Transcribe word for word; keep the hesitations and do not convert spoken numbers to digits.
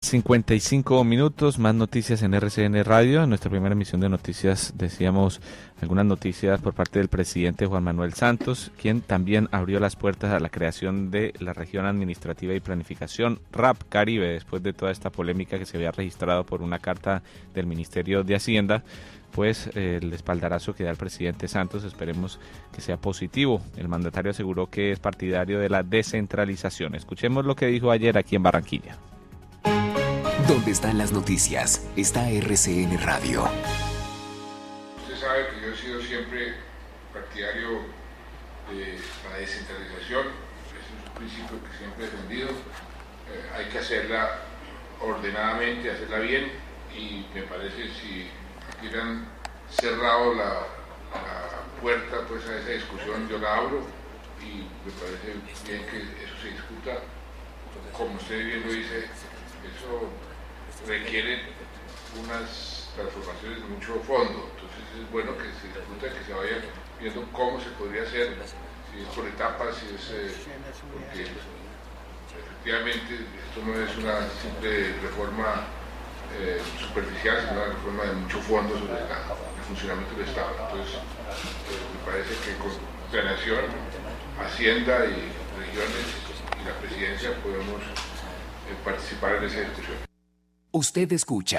cincuenta y cinco minutos, más noticias en R C N Radio. En nuestra primera emisión de noticias decíamos algunas noticias por parte del presidente Juan Manuel Santos, quien también abrió las puertas a la creación de la región administrativa y planificación R A P Caribe, después de toda esta polémica que se había registrado por una carta del Ministerio de Hacienda. Pues eh, el espaldarazo que da el presidente Santos, esperemos que sea positivo. El mandatario aseguró que es partidario de la descentralización. Escuchemos lo que dijo ayer aquí en Barranquilla. ¿Dónde están las noticias? Está R C N Radio. Usted sabe que yo he sido siempre partidario de la descentralización. Ese es un principio que siempre he defendido. Eh, hay que hacerla ordenadamente, hacerla bien, y me parece si hubieran cerrado la, la puerta pues a esa discusión, yo la abro, y me parece bien que eso se discuta. Como usted bien lo dice, eso requiere unas transformaciones de mucho fondo, entonces es bueno que se discuta, que se vaya viendo cómo se podría hacer, si es por etapas, si es eh, porque efectivamente esto no es una simple reforma Eh, superficial, sino una reforma de mucho fondo sobre la, el funcionamiento del Estado. Entonces, eh, me parece que con Planeación, Hacienda y regiones y la presidencia podemos eh, participar en esa discusión. Usted escucha